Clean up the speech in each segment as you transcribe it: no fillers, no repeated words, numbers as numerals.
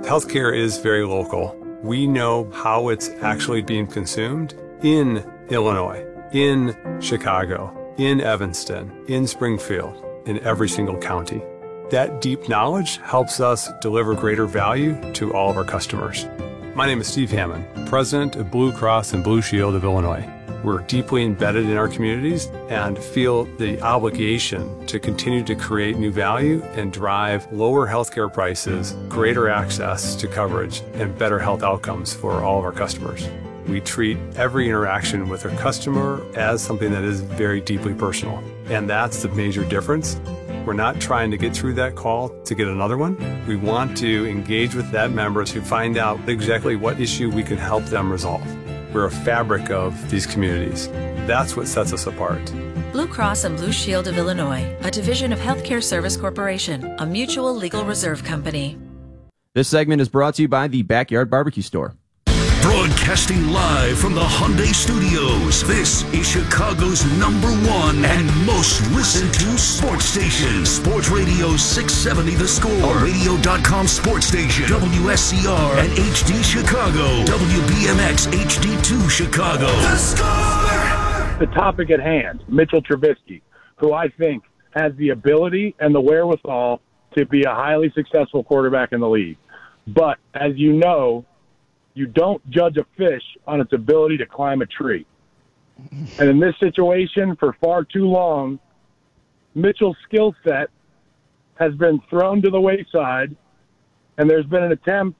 Healthcare is very local. We know how it's actually being consumed in Illinois, in Chicago, in Evanston, in Springfield, in every single county. That deep knowledge helps us deliver greater value to all of our customers. My name is Steve Hammond, President of Blue Cross and Blue Shield of Illinois. We're deeply embedded in our communities and feel the obligation to continue to create new value and drive lower healthcare prices, greater access to coverage, and better health outcomes for all of our customers. We treat every interaction with our customer as something that is very deeply personal. And that's the major difference. We're not trying to get through that call to get another one. We want to engage with that member to find out exactly what issue we can help them resolve. We're a fabric of these communities. That's what sets us apart. Blue Cross and Blue Shield of Illinois, a division of Healthcare Service Corporation, a mutual legal reserve company. This segment is brought to you by the Backyard Barbecue Store. Broadcasting live from the Hyundai Studios, this is Chicago's #1 and most listened to sports station. Sports Radio 670 The Score, a radio.com sports station, WSCR and HD Chicago, WBMX HD2 Chicago. The Score! The topic at hand, Mitchell Trubisky, who I think has the ability and the wherewithal to be a highly successful quarterback in the league. But as you know, you don't judge a fish on its ability to climb a tree. And in this situation, for far too long, Mitchell's skill set has been thrown to the wayside, and there's been an attempt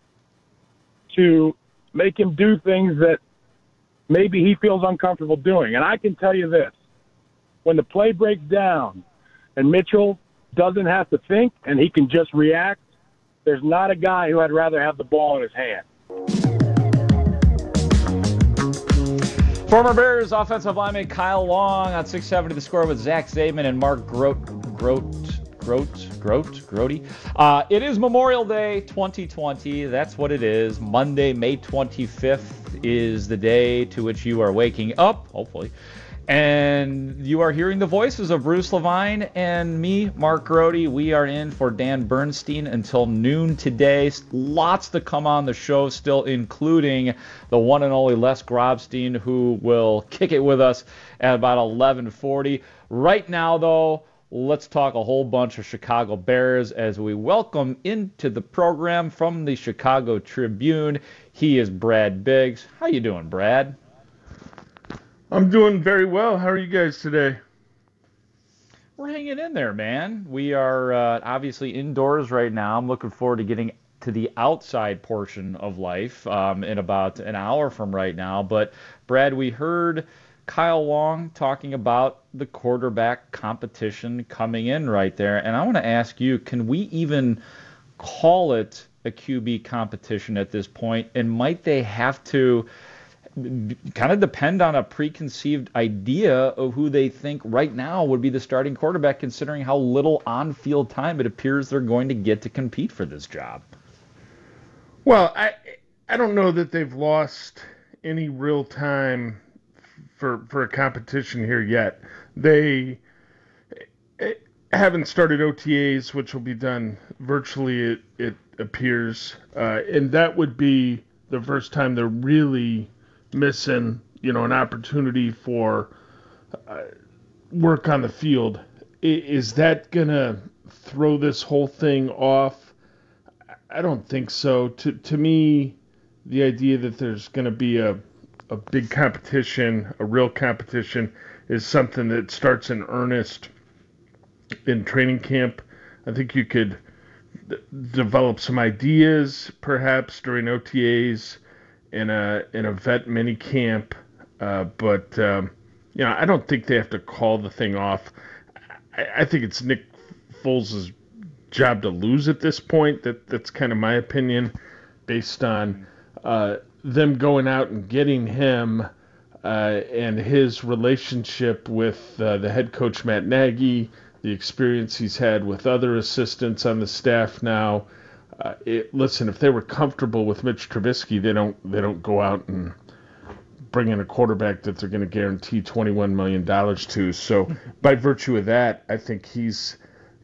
to make him do things that maybe he feels uncomfortable doing. And I can tell you this, when the play breaks down and Mitchell doesn't have to think and he can just react, there's not a guy who I'd rather have the ball in his hand. Former Bears offensive lineman Kyle Long on 670 The Score with Zach Zaidman and Mark Grote. It is Memorial Day 2020. That's what it is. Monday, May 25th is the day to which you are waking up, hopefully. And you are hearing the voices of Bruce Levine and me, Mark Grote. We are in for Dan Bernstein until noon today. Lots to come on the show still, including the one and only Les Grobstein, who will kick it with us at about 11:40. Right now, though, let's talk a whole bunch of Chicago Bears as we welcome into the program from the Chicago Tribune. He is Brad Biggs. How you doing, Brad? I'm doing very well. How are you guys today? We're hanging in there, man. We are obviously indoors right now. I'm looking forward to getting to the outside portion of life in about an hour from right now. But, Brad, we heard Kyle Long talking about the quarterback competition coming in right there. And I want to ask you, can we even call it a QB competition at this point? And might they have to kind of depend on a preconceived idea of who they think right now would be the starting quarterback, considering how little on-field time it appears they're going to get to compete for this job? Well, I don't know that they've lost any real time for a competition here yet. They haven't started OTAs, which will be done virtually, it appears, and that would be the first time they're really missing, an opportunity for work on the field. Is that going to throw this whole thing off? I don't think so. To me, the idea that there's going to be a big competition, a real competition, is something that starts in earnest in training camp. I think you could develop some ideas, perhaps, during OTAs, in a vet mini camp, but I don't think they have to call the thing off. I think it's Nick Foles' job to lose at this point. That's kind of my opinion, based on them going out and getting him and his relationship with the head coach Matt Nagy, the experience he's had with other assistants on the staff now. Listen, if they were comfortable with Mitch Trubisky, they don't go out and bring in a quarterback that they're going to guarantee $21 million to. So by virtue of that, I think he's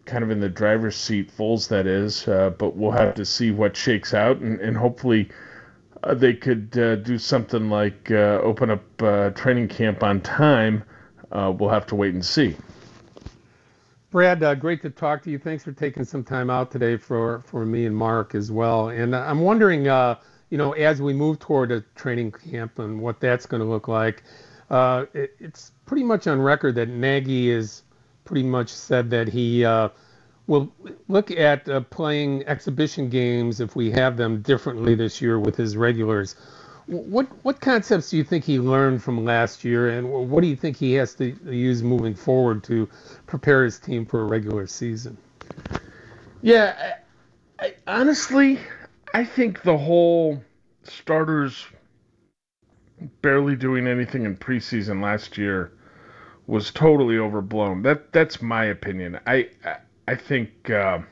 kind of in the driver's seat, Foles that is, but we'll have to see what shakes out, and hopefully they could do something like open up training camp on time. We'll have to wait and see. Brad, great to talk to you. Thanks for taking some time out today for me and Mark as well. And I'm wondering, as we move toward a training camp and what that's going to look like, it's pretty much on record that Nagy has pretty much said that he will look at playing exhibition games, if we have them, differently this year with his regulars. What concepts do you think he learned from last year, and what do you think he has to use moving forward to prepare his team for a regular season? Yeah, I honestly, I think the whole starters barely doing anything in preseason last year was totally overblown. That's my opinion. I think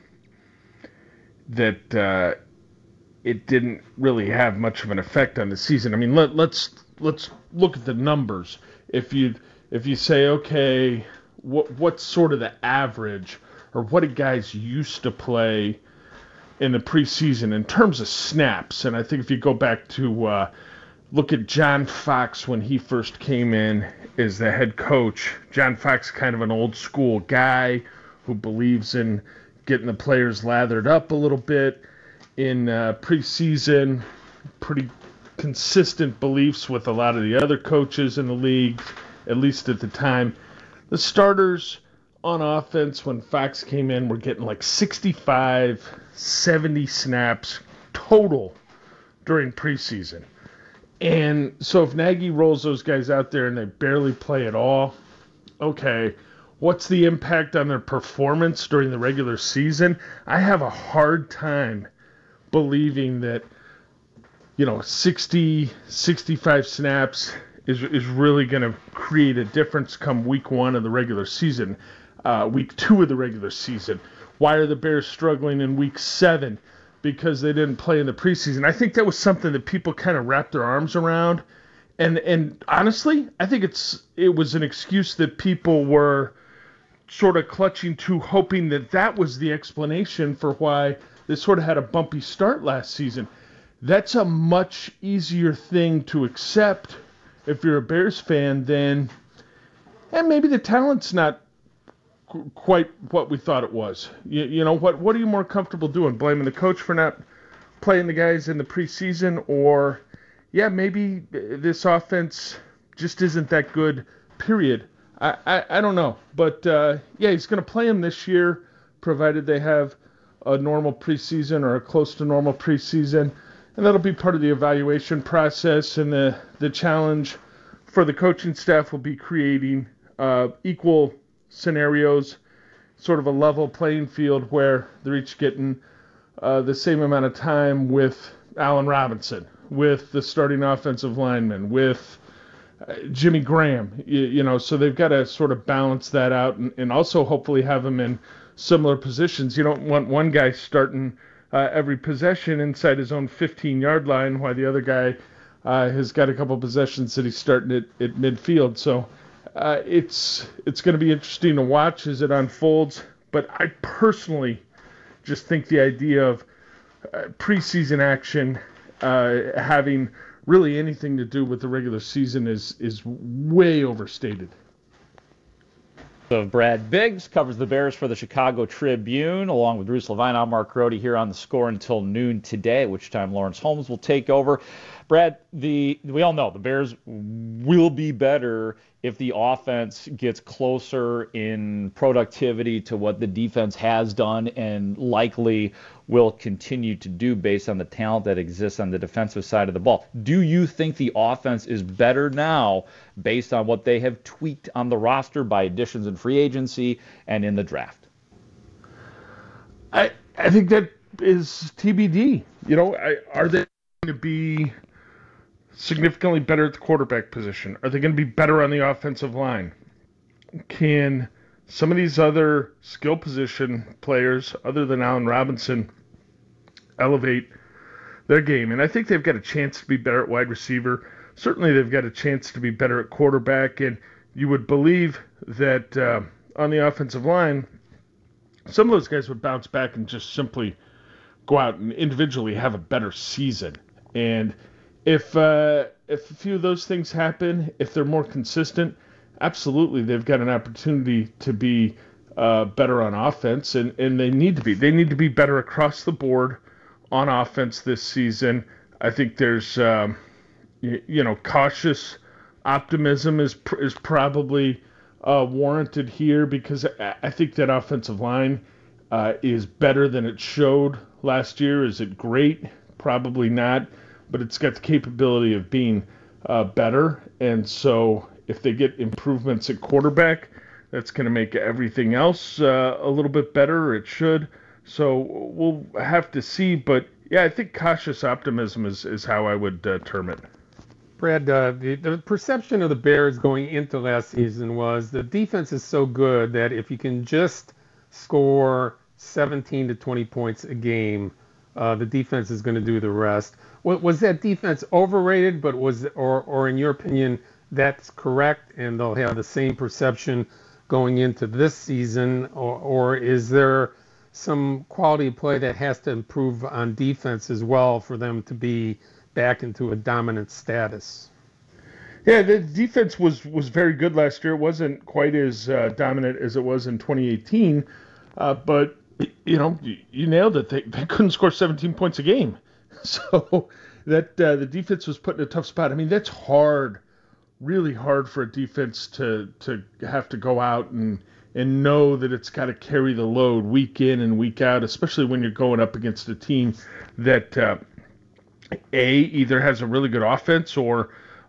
that it didn't really have much of an effect on the season. I mean, let's look at the numbers. If you say, okay, what's sort of the average, or what did guys used to play in the preseason in terms of snaps? And I think if you go back to look at John Fox when he first came in as the head coach. John Fox, kind of an old school guy who believes in getting the players lathered up a little bit in preseason. Pretty consistent beliefs with a lot of the other coaches in the league, at least at the time. The starters on offense when Fox came in were getting like 65, 70 snaps total during preseason. And so if Nagy rolls those guys out there and they barely play at all, okay, what's the impact on their performance during the regular season? I have a hard time believing that, 60, 65 snaps is really going to create a difference come week 1 of the regular season, week 2 of the regular season. Why are the Bears struggling in week 7? Because they didn't play in the preseason. I think that was something that people kind of wrapped their arms around. And honestly, I think it was an excuse that people were sort of clutching to, hoping that was the explanation for why they sort of had a bumpy start last season. That's a much easier thing to accept if you're a Bears fan than, and maybe the talent's not quite what we thought it was. What are you more comfortable doing? Blaming the coach for not playing the guys in the preseason, or maybe this offense just isn't that good, period. I don't know. But he's going to play them this year, provided they have a normal preseason or a close to normal preseason. And that'll be part of the evaluation process, and the challenge for the coaching staff will be creating equal scenarios, sort of a level playing field where they're each getting the same amount of time with Allen Robinson, with the starting offensive lineman, with Jimmy Graham, so they've got to sort of balance that out and also hopefully have them in similar positions. You don't want one guy starting every possession inside his own 15-yard line while the other guy has got a couple possessions that he's starting at midfield. So it's going to be interesting to watch as it unfolds. But I personally just think the idea of preseason action having really anything to do with the regular season is way overstated. Of Brad Biggs covers the Bears for the Chicago Tribune, along with Bruce Levine. I'm Mark Grody here on The Score until noon today, at which time Lawrence Holmes will take over. Brad, we all know the Bears will be better if the offense gets closer in productivity to what the defense has done and likely will continue to do based on the talent that exists on the defensive side of the ball. Do you think the offense is better now based on what they have tweaked on the roster by additions in free agency and in the draft? I think that is TBD. Are they going to be significantly better at the quarterback position? Are they going to be better on the offensive line? Can some of these other skill position players, other than Allen Robinson, elevate their game? And I think they've got a chance to be better at wide receiver. Certainly they've got a chance to be better at quarterback. And you would believe that on the offensive line, some of those guys would bounce back and just simply go out and individually have a better season. And if a few of those things happen, if they're more consistent, absolutely they've got an opportunity to be better on offense, and they need to be. They need to be better across the board on offense this season. I think there's cautious optimism is probably warranted here, because I think that offensive line is better than it showed last year. Is it great? Probably not, but it's got the capability of being better. And so if they get improvements at quarterback, that's going to make everything else a little bit better. It should. So we'll have to see. But yeah, I think cautious optimism is how I would term it. Brad, the perception of the Bears going into last season was the defense is so good that if you can just score 17 to 20 points a game, the defense is going to do the rest. Was that defense overrated, but or in your opinion, that's correct, and they'll have the same perception going into this season, or is there some quality of play that has to improve on defense as well for them to be back into a dominant status? Yeah, the defense was very good last year. It wasn't quite as dominant as it was in 2018, but you nailed it. They couldn't score 17 points a game, so that the defense was put in a tough spot. I mean, that's hard, really hard for a defense to have to go out and know that it's got to carry the load week in and week out, especially when you're going up against a team that either has a really good offense or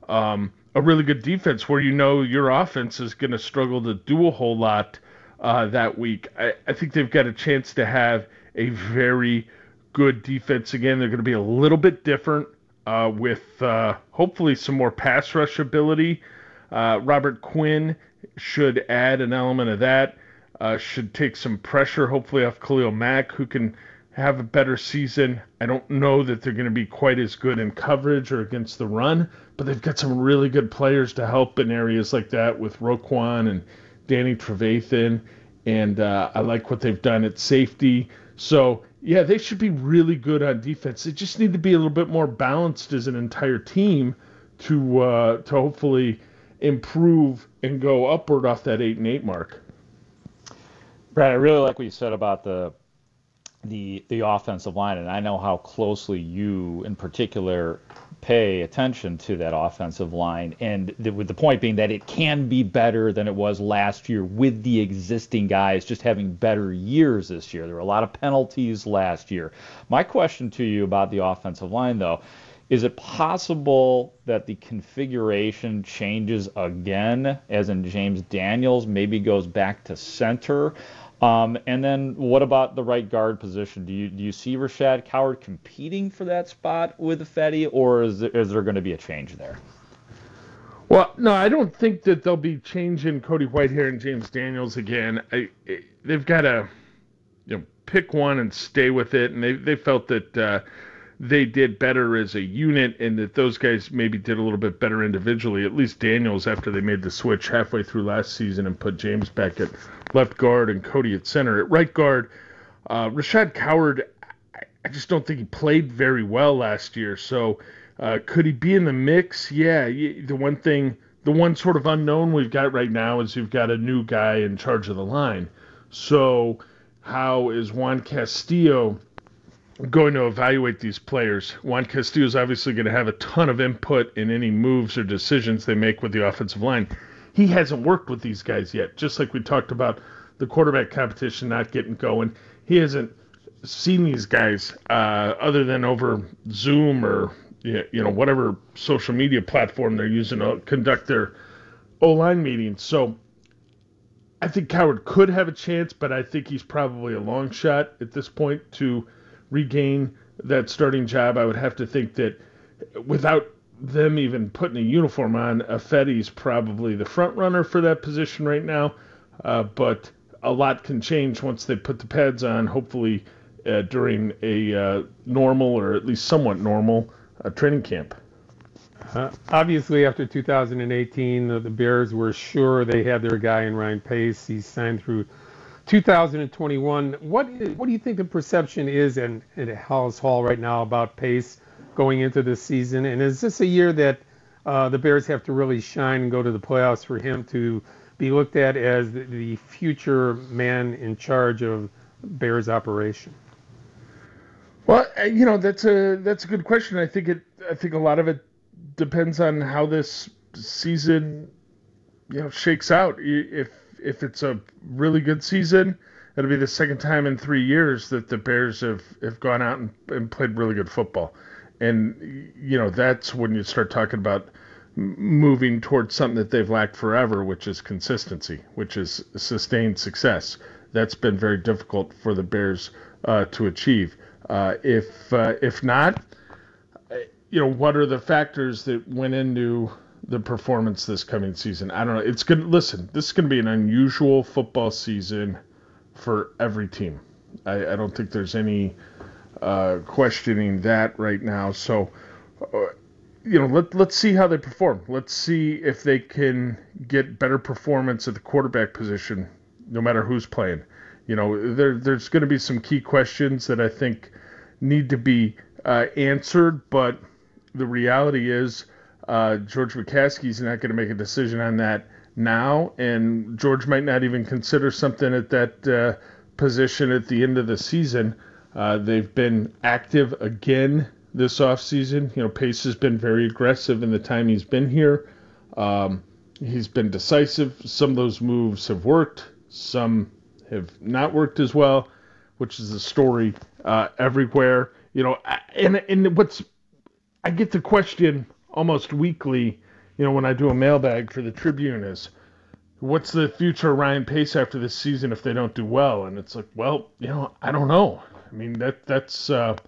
a really good defense, where your offense is going to struggle to do a whole lot that week. I think they've got a chance to have a very good defense again. They're going to be a little bit different with hopefully some more pass rush ability. Robert Quinn should add an element of that, should take some pressure hopefully off Khalil Mack, who can have a better season. I don't know that they're going to be quite as good in coverage or against the run, but they've got some really good players to help in areas like that with Roquan and Danny Trevathan, and I like what they've done at safety. So, yeah, they should be really good on defense. They just need to be a little bit more balanced as an entire team to hopefully improve and go upward off that 8-8 mark. Brad, I really like what you said about the offensive line, and I know how closely you in particular pay attention to that offensive line, and with the point being that it can be better than it was last year with the existing guys just having better years this year. There were a lot of penalties last year. My question to you about the offensive line, though, is it possible that the configuration changes again, as in James Daniels maybe goes back to center? And then what about the right guard position? Do you see Rashad Coward competing for that spot with Fetty, or is there going to be a change there? Well, no, I don't think that they'll be changing Cody Whitehair and James Daniels again. They've got to pick one and stay with it, and they felt that they did better as a unit, and that those guys maybe did a little bit better individually, at least Daniels, after they made the switch halfway through last season and put James back at left guard and Cody at center. At right guard, Rashad Coward, I just don't think he played very well last year, so could he be in the mix? Yeah, the one sort of unknown we've got right now is you've got a new guy in charge of the line. So how is Juan Castillo going to evaluate these players? Juan Castillo is obviously going to have a ton of input in any moves or decisions they make with the offensive line. He hasn't worked with these guys yet, just like we talked about the quarterback competition not getting going. He hasn't seen these guys other than over Zoom or whatever social media platform they're using to conduct their O-line meetings. So I think Coward could have a chance, but I think he's probably a long shot at this point to regain that starting job. I would have to think that without them even putting a uniform on, Fetty's probably the front runner for that position right now, but a lot can change once they put the pads on, hopefully during a normal, or at least somewhat normal, training camp. Obviously, after 2018, the Bears were sure they had their guy in Ryan Pace. He signed through 2021. What do you think the perception is at Hallis Hall right now about Pace going into this season? And is this a year that the Bears have to really shine and go to the playoffs for him to be looked at as the future man in charge of Bears operation? Well, that's a good question. I think a lot of it depends on how this season, shakes out. If it's a really good season, it'll be the second time in 3 years that the Bears have gone out and played really good football. And, that's when you start talking about moving towards something that they've lacked forever, which is consistency, which is sustained success. That's been very difficult for the Bears to achieve. If not, what are the factors that went into the performance this coming season? I don't know. This is going to be an unusual football season for every team. I don't think there's any questioning that right now. So, let's see how they perform. Let's see if they can get better performance at the quarterback position, no matter who's playing. There's going to be some key questions that I think need to be answered, but the reality is George McCaskey's not going to make a decision on that now, and George might not even consider something at that position at the end of the season. They've been active again this offseason. Pace has been very aggressive in the time he's been here. He's been decisive. Some of those moves have worked. Some have not worked as well, which is the story everywhere. And I get the question almost weekly, when I do a mailbag for the Tribune is, what's the future of Ryan Pace after this season if they don't do well? And it's like, well, I don't know. I mean, that's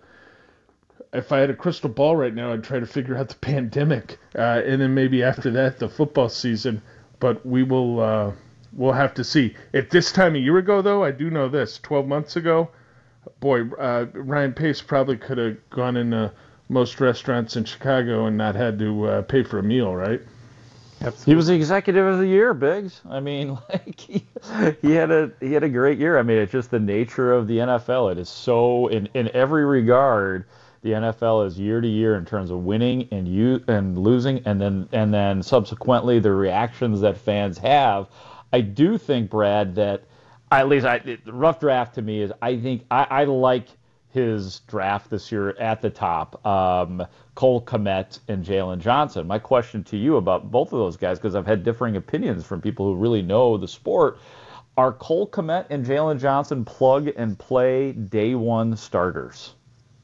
if I had a crystal ball right now, I'd try to figure out the pandemic, and then maybe after that, the football season. But we'll have to see. At this time a year ago, though, I do know this. 12 months ago, boy, Ryan Pace probably could have gone into most restaurants in Chicago and not had to pay for a meal, right? Absolutely. He was the executive of the year, Biggs. I mean, he had a great year. I mean, it's just the nature of the NFL. It is so in every regard. The NFL is year to year in terms of winning and losing, and then subsequently the reactions that fans have. I do think, Brad, that at least the rough draft to me is I think I like his draft this year at the top. Cole Kmet and Jalen Johnson. My question to you about both of those guys, because I've had differing opinions from people who really know the sport, are Cole Kmet and Jalen Johnson plug and play day one starters?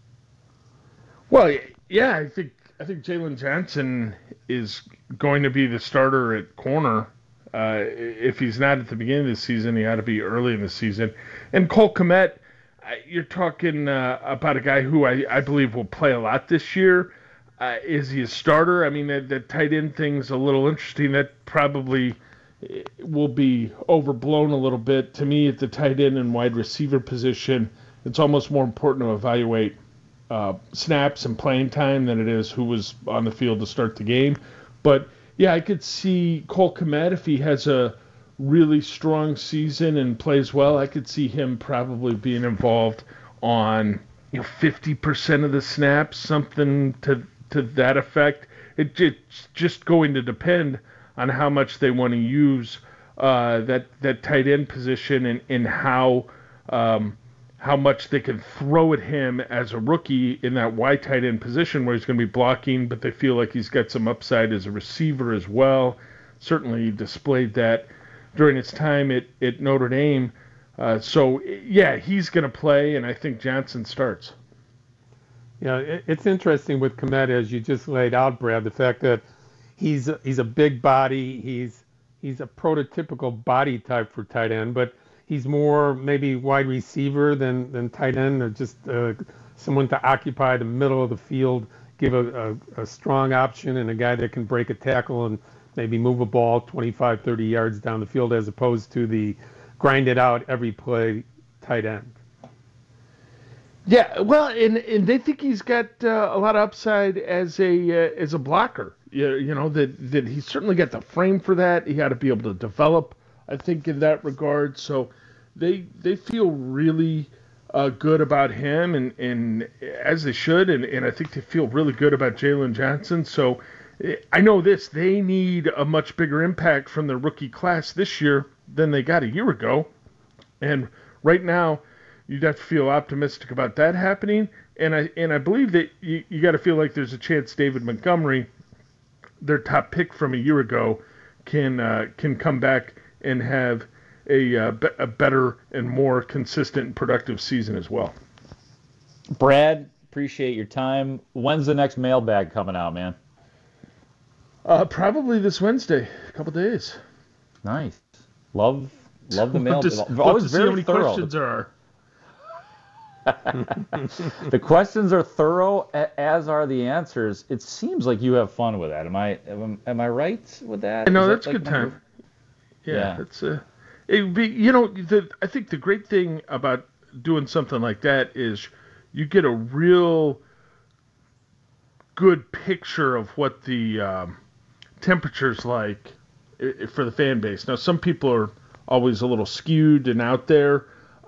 Well, yeah, I think Jalen Johnson is going to be the starter at corner. If he's not at the beginning of the season, he ought to be early in the season. And Cole Kmet, you're talking about a guy who I believe will play a lot this year. Is he a starter? I mean, the tight end thing's a little interesting. That probably will be overblown a little bit. To me, at the tight end and wide receiver position, it's almost more important to evaluate snaps and playing time than it is who was on the field to start the game. But, yeah, I could see Cole Kmet, if he has a really strong season and plays well, I could see him probably being involved on 50% of the snaps, something to that effect. It's just going to depend on how much they want to use that tight end position and how much they can throw at him as a rookie in that wide tight end position where he's going to be blocking, but they feel like he's got some upside as a receiver as well. Certainly displayed that during his time at Notre Dame. So, yeah, he's going to play, and I think Johnson starts. Yeah, it's interesting with Kmet, as you just laid out, Brad, the fact that he's a big body. He's a prototypical body type for tight end, but he's more maybe wide receiver than tight end, or just someone to occupy the middle of the field, give a strong option, and a guy that can break a tackle and maybe move a ball 25, 30 yards down the field, as opposed to the grind it out every play tight end. Yeah, well, and they think he's got a lot of upside as a blocker. That he's certainly got the frame for that. He got to be able to develop, I think, in that regard. So they feel really good about him, and as they should, and I think they feel really good about Jalen Johnson. So I know they need a much bigger impact from the rookie class this year than they got a year ago. And right now, you'd have to feel optimistic about that happening. And I believe that you got to feel like there's a chance David Montgomery, their top pick from a year ago, can come back and have a better and more consistent and productive season as well. Brad, appreciate your time. When's the next mailbag coming out, man? Probably this Wednesday, a couple days. Nice. Love the mail. Always very how many thorough. questions there are. The questions are thorough, as are the answers. It seems like you have fun with that. Am I right with that? No, Is that's that a good time. Yeah, it's it would be, I think the great thing about doing something like that is you get a real good picture of what the temperature's like for the fan base. Now, some people are always a little skewed and out there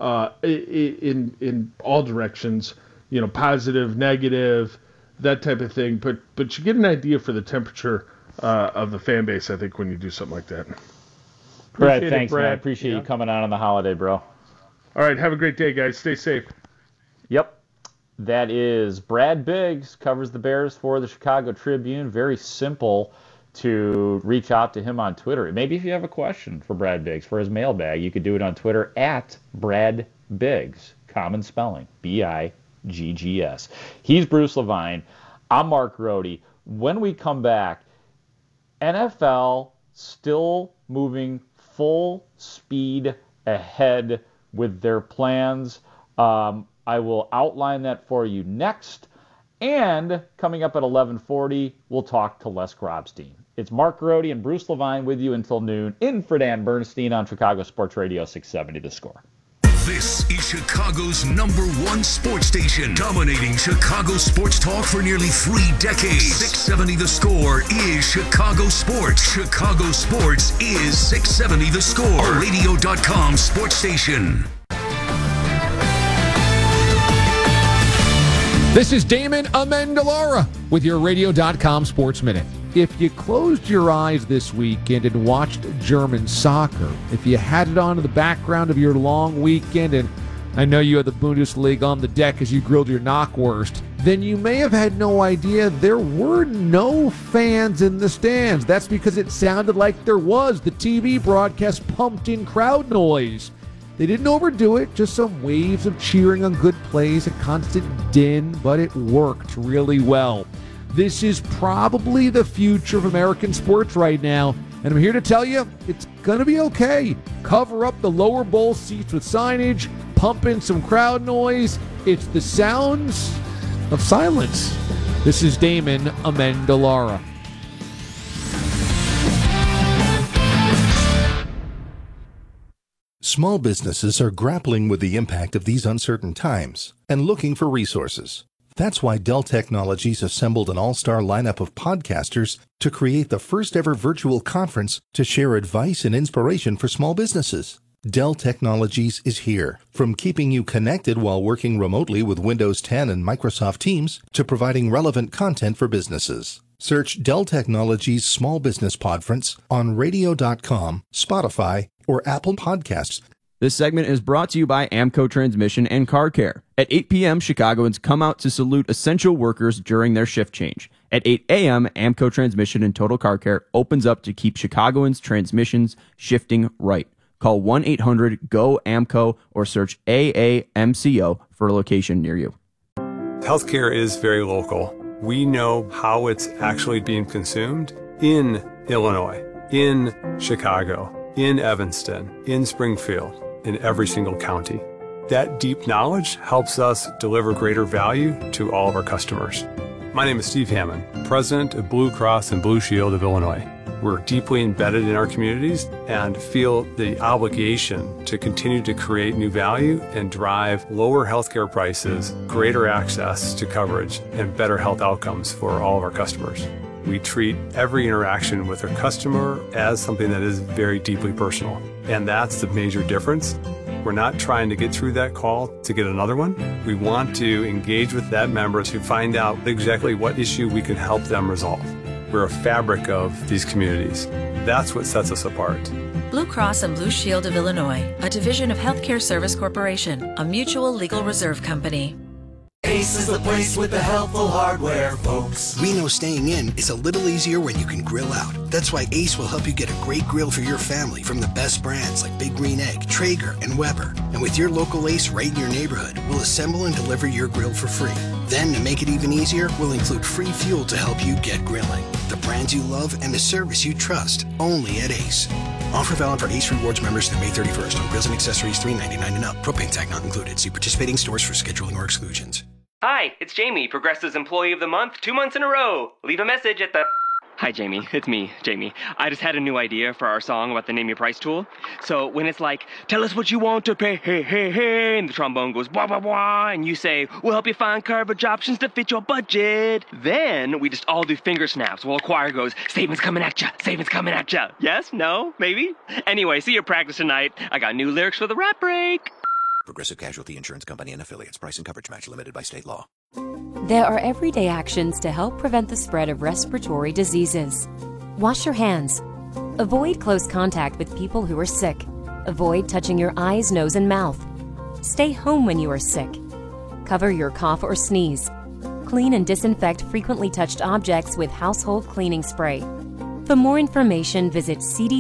in all directions, positive, negative, that type of thing. But you get an idea for the temperature of the fan base, I think, when you do something like that. Brad, thanks, man. I appreciate you coming on the holiday, bro. All right, have a great day, guys. Stay safe. Yep. That is Brad Biggs, covers the Bears for the Chicago Tribune. Very simple to reach out to him on Twitter. Maybe if you have a question for Brad Biggs for his mailbag, you could do it on Twitter at Brad Biggs. Common spelling, Biggs. He's Bruce Levine. I'm Mark Rohde. When we come back, NFL still moving full speed ahead with their plans. I will outline that for you next. And coming up at 11:40, we'll talk to Les Grobstein. It's Mark Rohde and Bruce Levine with you until noon, in for Dan Bernstein on Chicago Sports Radio 670 The Score. This is Chicago's #1 sports station, dominating Chicago sports talk for nearly 3 decades. 670 The Score is Chicago sports. Chicago sports is 670 The Score, a radio.com sports station. This is Damon Amendolara with your radio.com Sports Minute. If you closed your eyes this weekend and watched German soccer, if you had it on in the background of your long weekend, and I know you had the Bundesliga on the deck as you grilled your knockwurst, then you may have had no idea there were no fans in the stands. That's because it sounded like there was. The TV broadcast pumped in crowd noise. They didn't overdo it, just some waves of cheering on good plays, a constant din, but it worked really well. This is probably the future of American sports right now, and I'm here to tell you it's going to be okay. Cover up the lower bowl seats with signage, pump in some crowd noise. It's the sounds of silence. This is Damon Amendolara. Small businesses are grappling with the impact of these uncertain times and looking for resources. That's why Dell Technologies assembled an all-star lineup of podcasters to create the first-ever virtual conference to share advice and inspiration for small businesses. Dell Technologies is here, from keeping you connected while working remotely with Windows 10 and Microsoft Teams to providing relevant content for businesses. Search Dell Technologies Small Business Podference on radio.com, Spotify, or Apple Podcasts. This segment is brought to you by Amco Transmission and Car Care. At 8 p.m., Chicagoans come out to salute essential workers during their shift change. At 8 a.m., Amco Transmission and Total Car Care opens up to keep Chicagoans' transmissions shifting right. Call 1-800-GO-AMCO or search AAMCO for a location near you. Healthcare is very local. We know how it's actually being consumed in Illinois, in Chicago, in Evanston, in Springfield, in every single county. That deep knowledge helps us deliver greater value to all of our customers. My name is Steve Hammond, President of Blue Cross and Blue Shield of Illinois. We're deeply embedded in our communities and feel the obligation to continue to create new value and drive lower healthcare prices, greater access to coverage, and better health outcomes for all of our customers. We treat every interaction with our customer as something that is very deeply personal. And that's the major difference. We're not trying to get through that call to get another one. We want to engage with that member to find out exactly what issue we can help them resolve. We're a fabric of these communities. That's what sets us apart. Blue Cross and Blue Shield of Illinois, a division of Healthcare Service Corporation, a mutual legal reserve company. Ace is the place with the helpful hardware, folks. We know staying in is a little easier when you can grill out. That's why Ace will help you get a great grill for your family from the best brands like Big Green Egg, Traeger, and Weber. And with your local Ace right in your neighborhood, we'll assemble and deliver your grill for free. Then, to make it even easier, we'll include free fuel to help you get grilling. The brands you love and the service you trust, only at Ace. Offer valid for Ace Rewards members through May 31st on grills and accessories $3.99 and up. Propane tank not included. See participating stores for scheduling or exclusions. Hi, it's Jamie, Progressive's Employee of the Month, 2 months in a row. Leave a message at the... Hi, Jamie. It's me, Jamie. I just had a new idea for our song about the Name Your Price tool. So when it's like, tell us what you want to pay, hey, hey, hey, and the trombone goes, wah, wah, wah, and you say, we'll help you find coverage options to fit your budget. Then we just all do finger snaps while a choir goes, savings coming at ya, savings coming at ya. Yes? No? Maybe? Anyway, see your practice tonight. I got new lyrics for the rap break. Progressive Casualty Insurance Company and Affiliates. Price and coverage match limited by state law. There are everyday actions to help prevent the spread of respiratory diseases. Wash your hands. Avoid close contact with people who are sick. Avoid touching your eyes, nose, and mouth. Stay home when you are sick. Cover your cough or sneeze. Clean and disinfect frequently touched objects with household cleaning spray. For more information, visit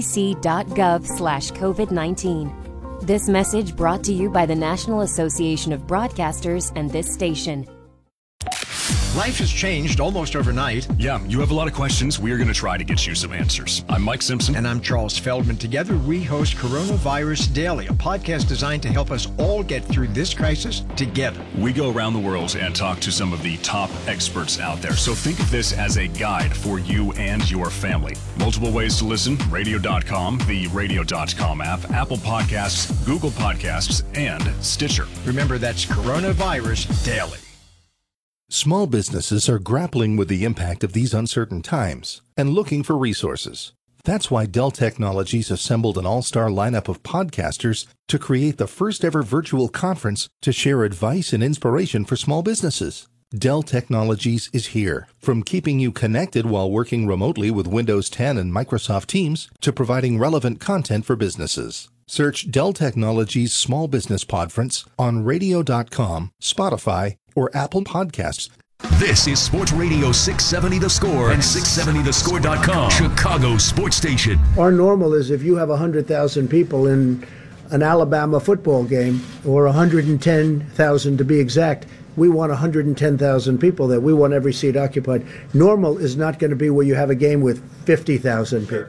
cdc.gov/COVID-19. This message brought to you by the National Association of Broadcasters and this station. Life has changed almost overnight. Yeah, you have a lot of questions. We are going to try to get you some answers. I'm Mike Simpson. And I'm Charles Feldman. Together, we host Coronavirus Daily, a podcast designed to help us all get through this crisis together. We go around the world and talk to some of the top experts out there. So think of this as a guide for you and your family. Multiple ways to listen: radio.com, the radio.com app, Apple Podcasts, Google Podcasts, and Stitcher. Remember, that's Coronavirus Daily. Small businesses are grappling with the impact of these uncertain times and looking for resources. That's why Dell Technologies assembled an all-star lineup of podcasters to create the first ever virtual conference to share advice and inspiration for small businesses. Dell Technologies is here, from keeping you connected while working remotely with Windows 10 and Microsoft Teams to providing relevant content for businesses. Search Dell Technologies Small Business Podference on radio.com, Spotify, or Apple Podcasts. This is Sports Radio 670 The Score and 670thescore.com, Chicago's sports station. Our normal is if you have 100,000 people in an Alabama football game, or 110,000 to be exact, we want 110,000 people there. We want every seat occupied. Normal is not going to be where you have a game with 50,000 people.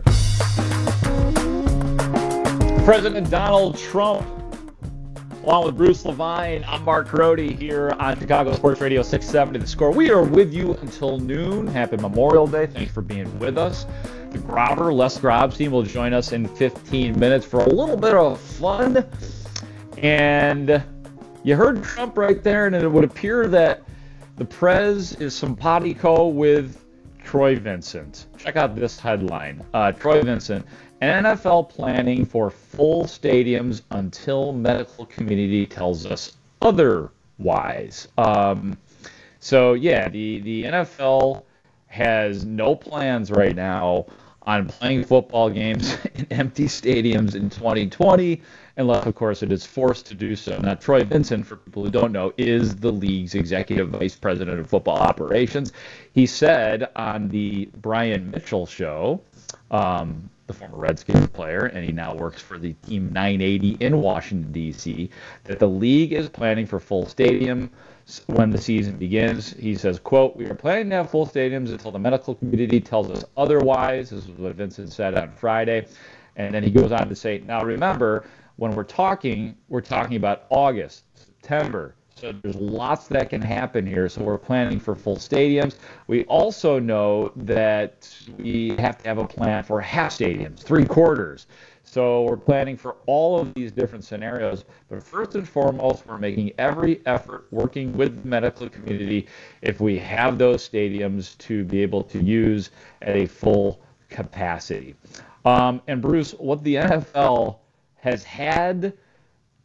President Donald Trump, along with Bruce Levine, I'm Mark Grody here on Chicago Sports Radio 670 The Score. We are with you until noon. Happy Memorial Day. Thanks for being with us. The Grobber, Les Grobstein, will join us in 15 minutes for a little bit of fun. And you heard Trump right there, and it would appear that the Prez is simpatico with Troy Vincent. Check out this headline. Troy Vincent, NFL planning for full stadiums until medical community tells us otherwise. So yeah, the NFL has no plans right now on playing football games in empty stadiums in 2020, unless, of course, it is forced to do so. Now, Troy Vincent, for people who don't know, is the league's executive vice president of football operations. He said on the Brian Mitchell show, the former Redskins player, and he now works for the Team 980 in Washington, D.C., that the league is planning for full stadium when the season begins. He says, quote, "We are planning to have full stadiums until the medical community tells us otherwise." This is what Vincent said on Friday. And then he goes on to say, now remember, when we're talking about August, September. So there's lots that can happen here. So we're planning for full stadiums. We also know that we have to have a plan for half stadiums, 3/4. So we're planning for all of these different scenarios. But first and foremost, we're making every effort working with the medical community if we have those stadiums to be able to use at a full capacity. And Bruce, what the NFL has had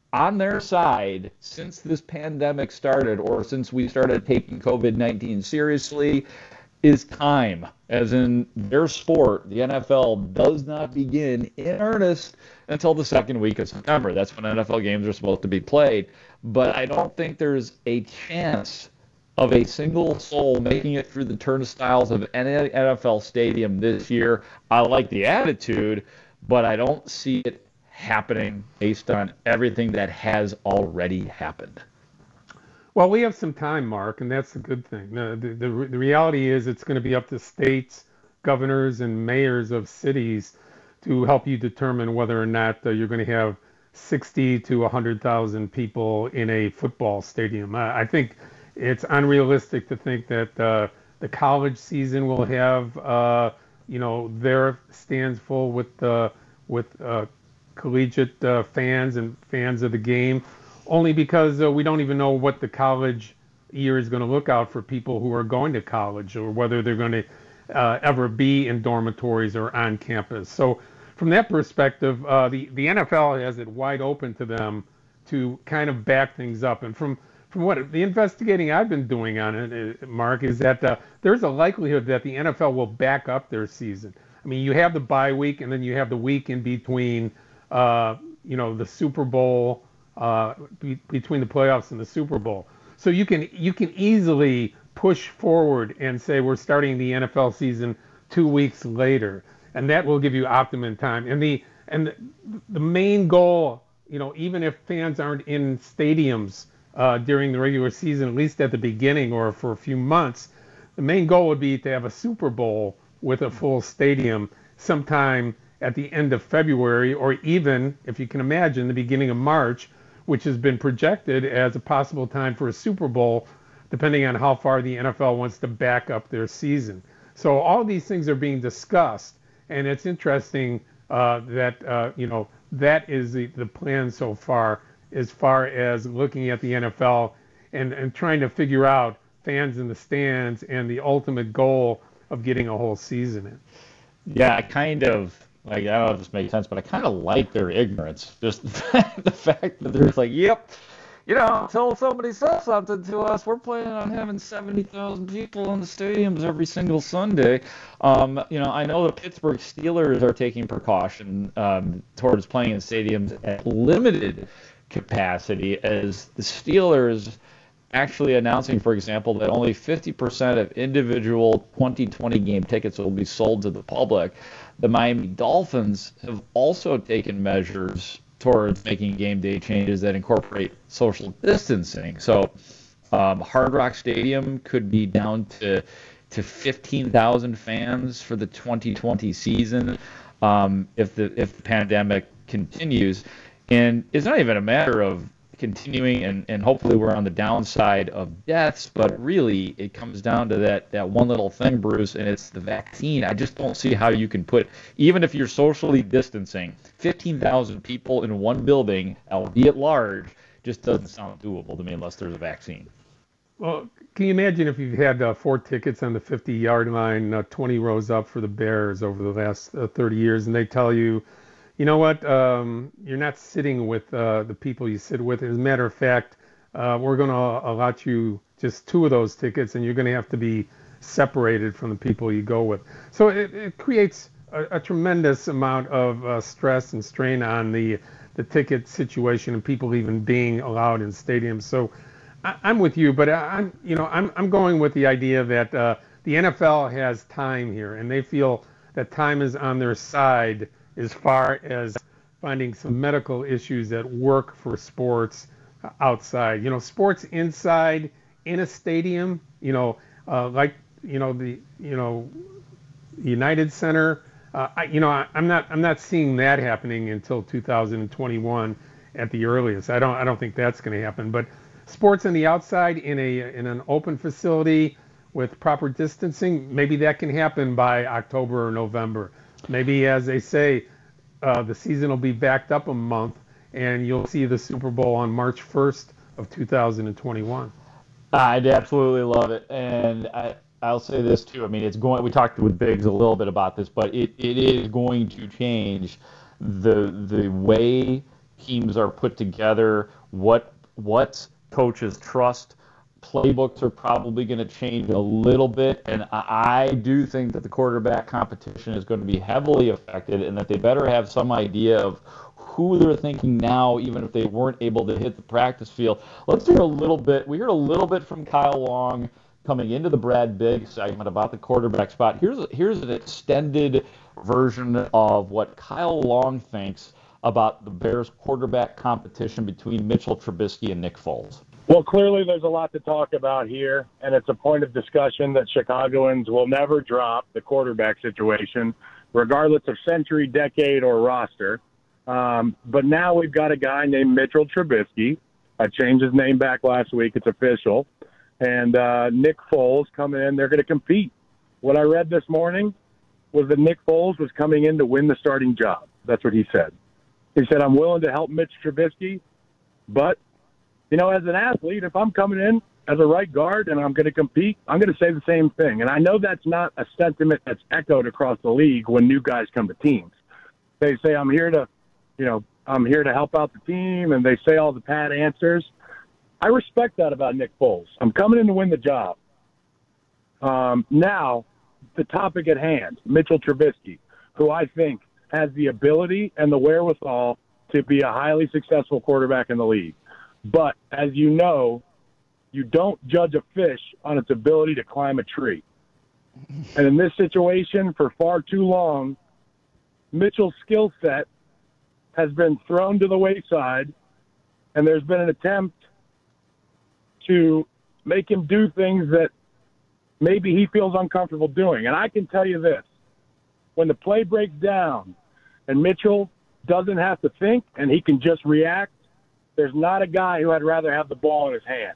on their side since this pandemic started, or since we started taking COVID-19 seriously, is time. As in their sport, the NFL does not begin in earnest until the second week of September. That's when NFL games are supposed to be played. But I don't think there's a chance of a single soul making it through the turnstiles of any NFL stadium this year. I like the attitude, but I don't see it happening based on everything that has already happened. Well, we have some time, Mark, and that's a good thing. The reality is it's going to be up to states, governors, and mayors of cities to help you determine whether or not you're going to have 60 to 100,000 people in a football stadium. I think it's unrealistic to think that the college season will have, their stands full with collegiate fans and fans of the game, only because we don't even know what the college year is going to look out for people who are going to college, or whether they're going to ever be in dormitories or on campus. So from that perspective, the NFL has it wide open to them to kind of back things up. And from what the investigating I've been doing on it, Mark, is that there's a likelihood that the NFL will back up their season. I mean, you have the bye week, and then you have the week in between, the Super Bowl, between the playoffs and the Super Bowl. So you can easily push forward and say we're starting the NFL season 2 weeks later, and that will give you optimum time. And the main goal, even if fans aren't in stadiums during the regular season, at least at the beginning or for a few months, the main goal would be to have a Super Bowl with a full stadium sometime at the end of February, or even, if you can imagine, the beginning of March, which has been projected as a possible time for a Super Bowl, depending on how far the NFL wants to back up their season. So all these things are being discussed, and it's interesting that is the plan so far, as far as looking at the NFL and trying to figure out fans in the stands and the ultimate goal of getting a whole season in. Yeah, I kind of, I don't know if this makes sense, but I kind of like their ignorance. Just the fact that they're just like, yep, until somebody says something to us, we're planning on having 70,000 people in the stadiums every single Sunday. I know the Pittsburgh Steelers are taking precaution towards playing in stadiums at limited capacity, as the Steelers actually announcing, for example, that only 50% of individual 2020 game tickets will be sold to the public. The Miami Dolphins have also taken measures towards making game day changes that incorporate social distancing. So Hard Rock Stadium could be down to 15,000 fans for the 2020 season if the pandemic continues. And it's not even a matter of continuing, and hopefully we're on the downside of deaths, but really it comes down to that one little thing, Bruce, and it's the vaccine. I just don't see how you can put, even if you're socially distancing, 15,000 people in one building, albeit large, just doesn't sound doable to me unless there's a vaccine. Well, can you imagine if you've had 4 tickets on the 50-yard line, 20 rows up for the Bears over the last 30 years, and they tell you, you know what, you're not sitting with the people you sit with. As a matter of fact, we're going to allot you just 2 of those tickets, and you're going to have to be separated from the people you go with. So it creates a tremendous amount of stress and strain on the ticket situation and people even being allowed in stadiums. So I'm with you, but I'm going with the idea that the NFL has time here, and they feel that time is on their side as far as finding some medical issues that work for sports outside. Sports inside in a stadium, like the United Center. I'm not seeing that happening until 2021 at the earliest. I don't think that's going to happen. But sports on the outside in an open facility with proper distancing, maybe that can happen by October or November. Maybe, as they say, the season will be backed up a month, and you'll see the Super Bowl on March 1st of 2021. I'd absolutely love it, and I'll say this too. I mean, it's going. We talked with Biggs a little bit about this, but it is going to change the way teams are put together, what coaches trust. Playbooks are probably going to change a little bit, and I do think that the quarterback competition is going to be heavily affected, and that they better have some idea of who they're thinking now, even if they weren't able to hit the practice field. Let's hear a little bit. We heard a little bit from Kyle Long coming into the Brad Bigg segment about the quarterback spot. Here's an extended version of what Kyle Long thinks about the Bears quarterback competition between Mitchell Trubisky and Nick Foles. Well, clearly there's a lot to talk about here, and it's a point of discussion that Chicagoans will never drop the quarterback situation, regardless of century, decade, or roster. But now we've got a guy named Mitchell Trubisky. I changed his name back last week. It's official. And Nick Foles coming in. They're going to compete. What I read this morning was that Nick Foles was coming in to win the starting job. That's what he said. He said, I'm willing to help Mitch Trubisky, but you know, as an athlete, if I'm coming in as a right guard and I'm going to compete, I'm going to say the same thing. And I know that's not a sentiment that's echoed across the league when new guys come to teams. They say, I'm here to help out the team, and they say all the pat answers. I respect that about Nick Foles. I'm coming in to win the job. Now, the topic at hand, Mitchell Trubisky, who I think has the ability and the wherewithal to be a highly successful quarterback in the league. But, as you know, you don't judge a fish on its ability to climb a tree. And in this situation, for far too long, Mitchell's skill set has been thrown to the wayside, and there's been an attempt to make him do things that maybe he feels uncomfortable doing. And I can tell you this, when the play breaks down and Mitchell doesn't have to think and he can just react, there's not a guy who I'd rather have the ball in his hand.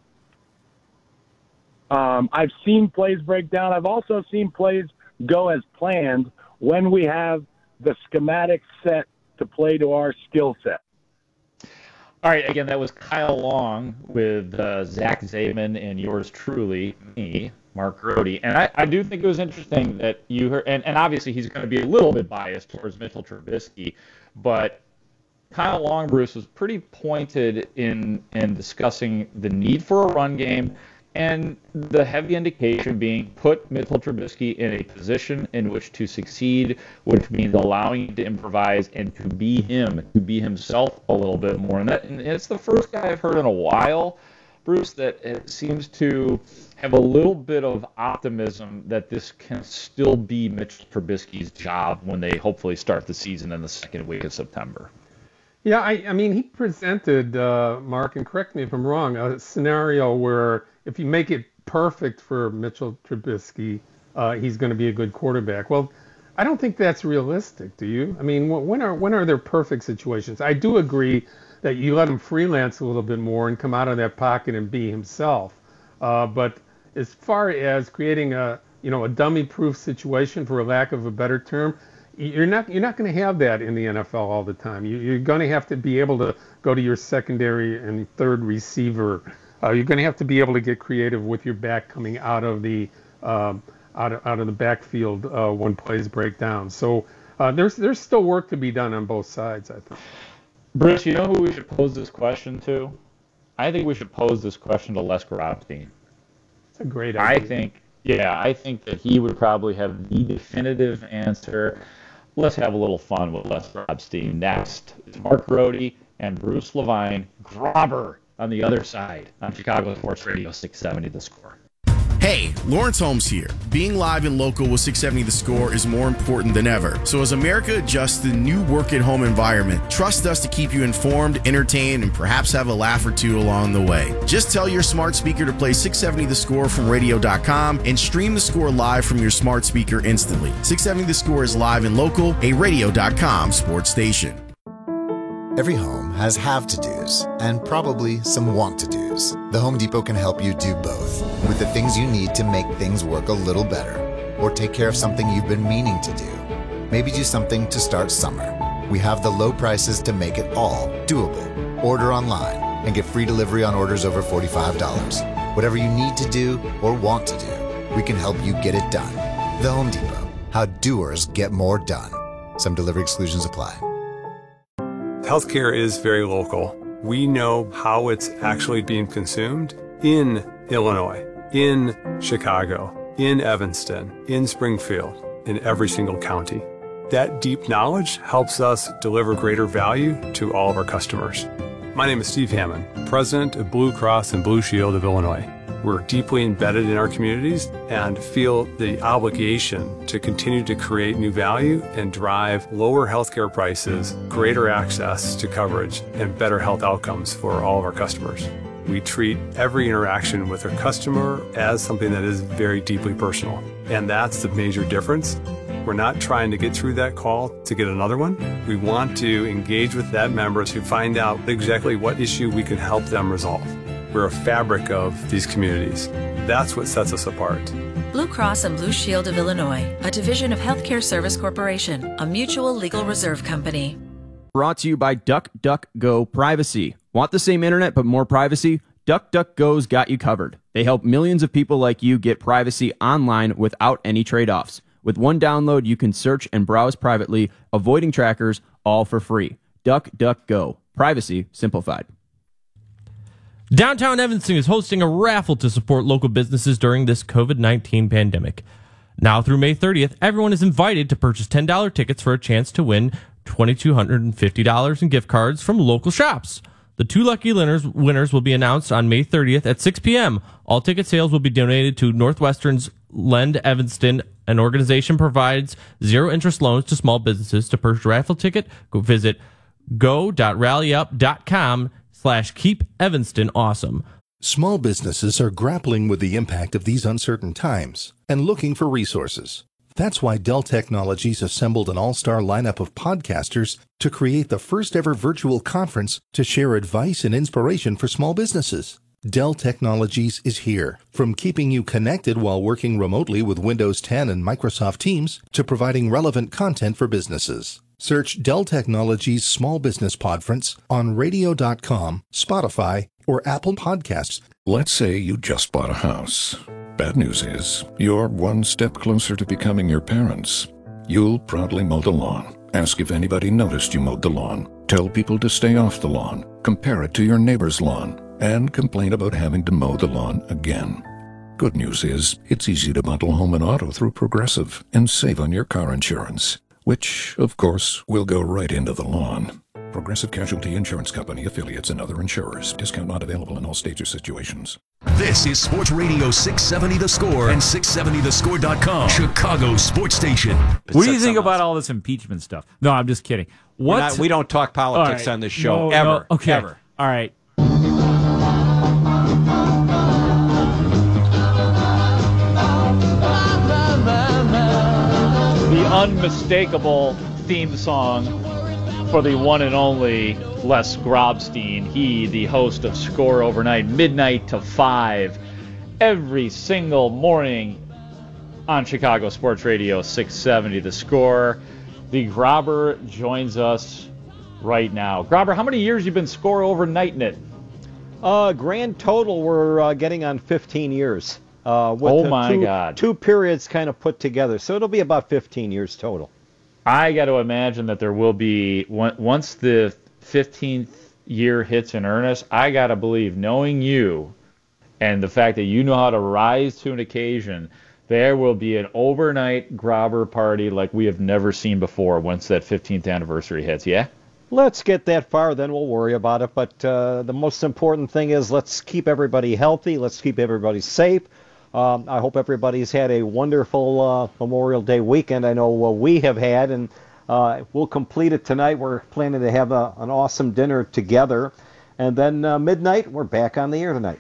I've seen plays break down. I've also seen plays go as planned when we have the schematic set to play to our skill set. All right, again, that was Kyle Long with Zach Zaidman and yours truly, me, Mark Grody. And I do think it was interesting that you heard, and obviously he's going to be a little bit biased towards Mitchell Trubisky, but Kyle Long, Bruce, was pretty pointed in discussing the need for a run game and the heavy indication being put Mitchell Trubisky in a position in which to succeed, which means allowing him to improvise and to be himself a little bit more. And it's the first guy I've heard in a while, Bruce, that it seems to have a little bit of optimism that this can still be Mitch Trubisky's job when they hopefully start the season in the second week of September. Yeah, I mean, he presented, Mark, and correct me if I'm wrong, a scenario where if you make it perfect for Mitchell Trubisky, he's going to be a good quarterback. Well, I don't think that's realistic, do you? I mean, when are there perfect situations? I do agree that you let him freelance a little bit more and come out of that pocket and be himself. But as far as creating a dummy-proof situation, for a lack of a better term, you're not going to have that in the NFL all the time. You're going to have to be able to go to your secondary and third receiver. You're going to have to be able to get creative with your back coming out of the backfield when plays break down. So there's still work to be done on both sides, I think. Bruce, you know who we should pose this question to? I think we should pose this question to Les Grobstein. It's a great idea. I think that he would probably have the definitive answer. Let's have a little fun with Les Grobstein. Next is Mark Grody and Bruce Levine, Grobber, on the other side on Chicago Sports Radio 670 The Score. Hey, Lawrence Holmes here. Being live and local with 670 The Score is more important than ever. So as America adjusts to the new work-at-home environment, trust us to keep you informed, entertained, and perhaps have a laugh or two along the way. Just tell your smart speaker to play 670 The Score from radio.com and stream The Score live from your smart speaker instantly. 670 The Score is live and local, a radio.com sports station. Every home has have-to-dos and probably some want-to-dos. The Home Depot can help you do both with the things you need to make things work a little better, or take care of something you've been meaning to do. Maybe do something to start summer. We have the low prices to make it all doable. Order online and get free delivery on orders over $45. Whatever you need to do or want to do, we can help you get it done. The Home Depot. How doers get more done. Some delivery exclusions apply. Healthcare is very local. We know how it's actually being consumed in Illinois, in Chicago, in Evanston, in Springfield, in every single county. That deep knowledge helps us deliver greater value to all of our customers. My name is Steve Hammond, President of Blue Cross and Blue Shield of Illinois. We're deeply embedded in our communities and feel the obligation to continue to create new value and drive lower healthcare prices, greater access to coverage, and better health outcomes for all of our customers. We treat every interaction with our customer as something that is very deeply personal, and that's the major difference. We're not trying to get through that call to get another one. We want to engage with that member to find out exactly what issue we can help them resolve. We're a fabric of these communities. That's what sets us apart. Blue Cross and Blue Shield of Illinois, a division of Healthcare Service Corporation, a mutual legal reserve company. Brought to you by DuckDuckGo Privacy. Want the same internet but more privacy? DuckDuckGo's got you covered. They help millions of people like you get privacy online without any trade-offs. With one download, you can search and browse privately, avoiding trackers, all for free. DuckDuckGo. Privacy simplified. Downtown Evanston is hosting a raffle to support local businesses during this COVID-19 pandemic. Now through May 30th, everyone is invited to purchase $10 tickets for a chance to win $2,250 in gift cards from local shops. The two lucky winners will be announced on May 30th at 6 p.m. All ticket sales will be donated to Northwestern's Lend Evanston. An organization provides zero-interest loans to small businesses. To purchase a raffle ticket, go visit go.rallyyup.com/keepevanstonawesome. Small businesses are grappling with the impact of these uncertain times and looking for resources. That's why Dell Technologies assembled an all-star lineup of podcasters to create the first-ever virtual conference to share advice and inspiration for small businesses. Dell Technologies is here, from keeping you connected while working remotely with Windows 10 and Microsoft Teams to providing relevant content for businesses. Search Dell Technologies Small Business Podference on radio.com, Spotify, or Apple Podcasts. Let's say you just bought a house. Bad news is, you're one step closer to becoming your parents. You'll proudly mow the lawn. Ask if anybody noticed you mowed the lawn. Tell people to stay off the lawn. Compare it to your neighbor's lawn. And complain about having to mow the lawn again. Good news is, it's easy to bundle home and auto through Progressive and save on your car insurance, which, of course, will go right into the lawn. Progressive Casualty Insurance Company, affiliates, and other insurers. Discount not available in all states or situations. This is Sports Radio 670 The Score and 670thescore.com, Chicago's sports station. What do you think about all this impeachment stuff? No, I'm just kidding. We don't talk politics on this show, ever. No, okay. Ever. All right. The unmistakable theme song for the one and only Les Grobstein. He, the host of Score Overnight, midnight to 5, every single morning on Chicago Sports Radio 670 The Score. The Grobber joins us right now. Grobber, how many years you been Score Overnighting it? Grand total, we're getting on 15 years. Oh my God. Two periods kind of put together. So it'll be about 15 years total. I got to imagine that there will be, once the 15th year hits in earnest, I got to believe, knowing you and the fact that you know how to rise to an occasion, there will be an overnight Grobber party like we have never seen before once that 15th anniversary hits, yeah? Let's get that far, then we'll worry about it. But the most important thing is let's keep everybody healthy. Let's keep everybody safe. I hope everybody's had a wonderful Memorial Day weekend. I know we have had, and we'll complete it tonight. We're planning to have an awesome dinner together. And then midnight, we're back on the air tonight.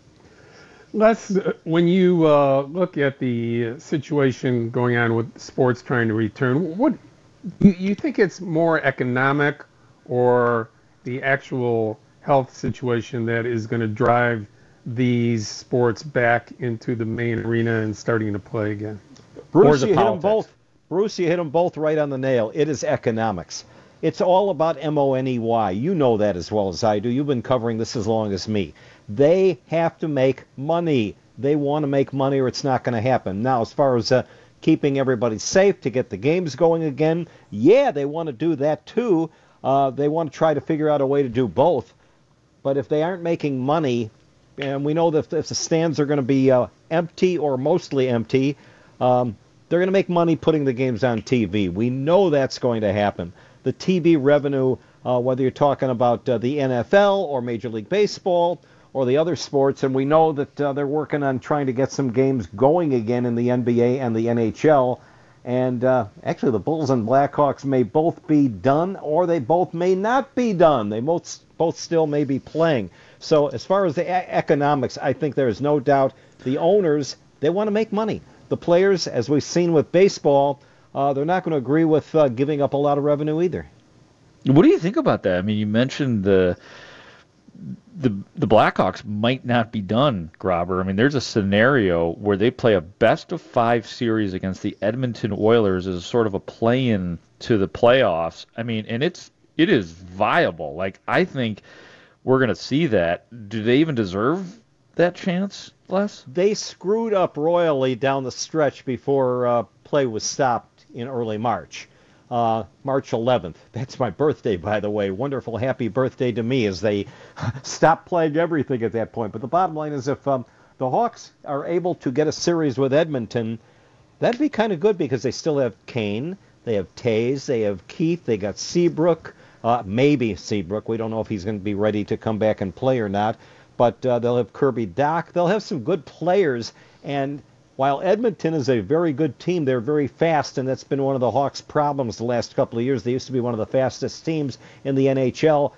When you look at the situation going on with sports trying to return, what you think it's more economic or the actual health situation that is going to drive these sports back into the main arena and starting to play again? Bruce, you hit them both. Bruce, you hit them both right on the nail. It is economics. It's all about money. You know that as well as I do. You've been covering this as long as me. They have to make money. They want to make money or it's not going to happen. Now, as far as keeping everybody safe to get the games going again, yeah, they want to do that too. They want to try to figure out a way to do both. But if they aren't making money, and we know that if the stands are going to be empty or mostly empty, they're going to make money putting the games on TV. We know that's going to happen. The TV revenue, whether you're talking about the NFL or Major League Baseball or the other sports, and we know that they're working on trying to get some games going again in the NBA and the NHL. And actually, the Bulls and Blackhawks may both be done, or they both may not be done. They both still may be playing. So as far as the economics, I think there is no doubt the owners, they want to make money. The players, as we've seen with baseball, they're not going to agree with giving up a lot of revenue either. What do you think about that? I mean, you mentioned the Blackhawks might not be done, Grobber. I mean, there's a scenario where they play a best-of-5 series against the Edmonton Oilers as sort of a play-in to the playoffs. I mean, and it is viable. Like, I think we're going to see that. Do they even deserve that chance, Les? They screwed up royally down the stretch before play was stopped in early March. March 11th. That's my birthday, by the way. Wonderful, happy birthday to me, as they stopped playing everything at that point. But the bottom line is, if the Hawks are able to get a series with Edmonton, that'd be kind of good, because they still have Kane, they have Taves, they have Keith, they got Seabrook, maybe Seabrook. We don't know if he's going to be ready to come back and play or not. But they'll have Kirby Dach. They'll have some good players, and while Edmonton is a very good team, they're very fast, and that's been one of the Hawks' problems the last couple of years. They used to be one of the fastest teams in the NHL.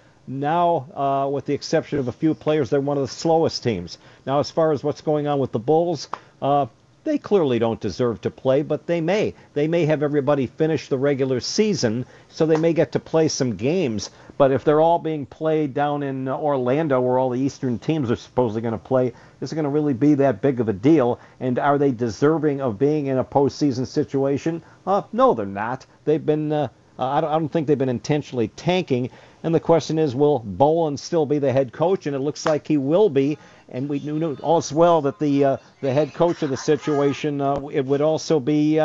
Now, with the exception of a few players, they're one of the slowest teams. Now, as far as what's going on with the Bulls, they clearly don't deserve to play, but they may. They may have everybody finish the regular season, so they may get to play some games. But if they're all being played down in Orlando, where all the Eastern teams are supposedly going to play, is it going to really be that big of a deal? And are they deserving of being in a postseason situation? No, they're not. They've been. I don't think they've been intentionally tanking. And the question is, will Bolin still be the head coach? And it looks like he will be. And we knew all as well that the head coach of the situation, it would also be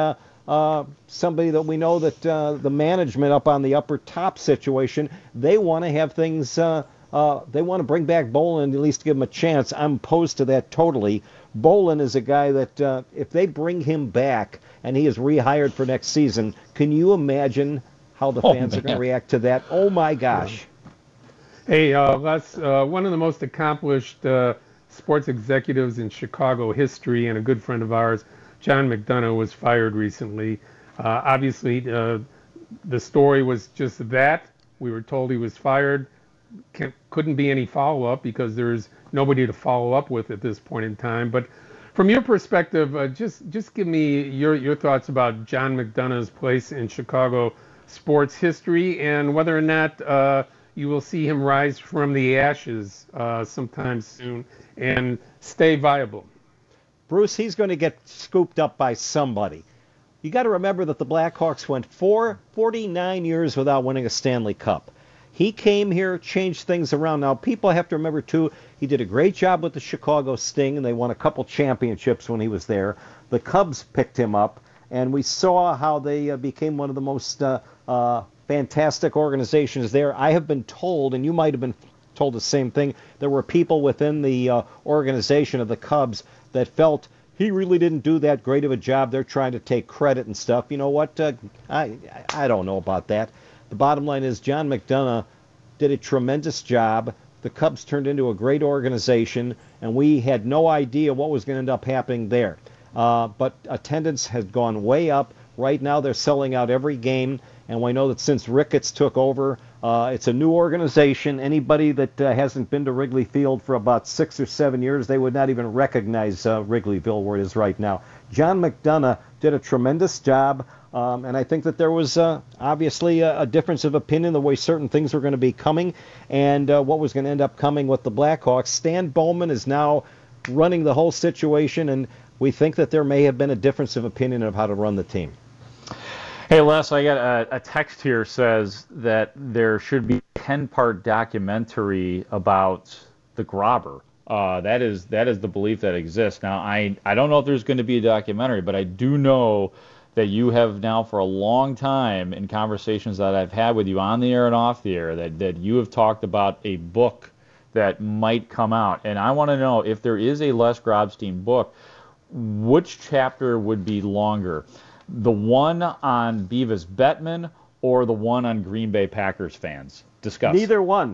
somebody that we know that the management up on the upper top situation, they want to have things, they want to bring back Bolin and at least give him a chance. I'm opposed to that totally. Bolin is a guy that if they bring him back and he is rehired for next season, can you imagine how the fans are going to react to that? Oh, my gosh. Hey, Les, one of the most accomplished sports executives in Chicago history and a good friend of ours, John McDonough, was fired recently. Obviously, the story was just that. We were told he was fired. Couldn't be any follow-up because there's nobody to follow up with at this point in time. But from your perspective, just give me your thoughts about John McDonough's place in Chicago sports history and whether or not you will see him rise from the ashes sometime soon and stay viable. Bruce, he's going to get scooped up by somebody. You got to remember that the Blackhawks went 49 years without winning a Stanley Cup. He came here, changed things around. Now, people have to remember, too, he did a great job with the Chicago Sting, and they won a couple championships when he was there. The Cubs picked him up, and we saw how they became one of the most fantastic organizations there. I have been told, and you might have been told the same thing, there were people within the organization of the Cubs that felt he really didn't do that great of a job. They're trying to take credit and stuff. You know what? I don't know about that. The bottom line is John McDonough did a tremendous job. The Cubs turned into a great organization, and we had no idea what was going to end up happening there. But attendance has gone way up. Right now they're selling out every game, and we know that since Ricketts took over, it's a new organization. Anybody that hasn't been to Wrigley Field for about 6 or 7 years, they would not even recognize Wrigleyville where it is right now. John McDonough did a tremendous job, and I think that there was obviously a difference of opinion the way certain things were going to be coming and what was going to end up coming with the Blackhawks. Stan Bowman is now running the whole situation, and we think that there may have been a difference of opinion of how to run the team. Hey, Les, I got a text here says that there should be a 10-part documentary about the Grobber. That is the belief that exists. Now, I don't know if there's going to be a documentary, but I do know that you have now for a long time in conversations that I've had with you on the air and off the air, that you have talked about a book that might come out. And I want to know, if there is a Les Grobstein book, which chapter would be longer? The one on Beavis Bettman or the one on Green Bay Packers fans? Discuss. Neither one.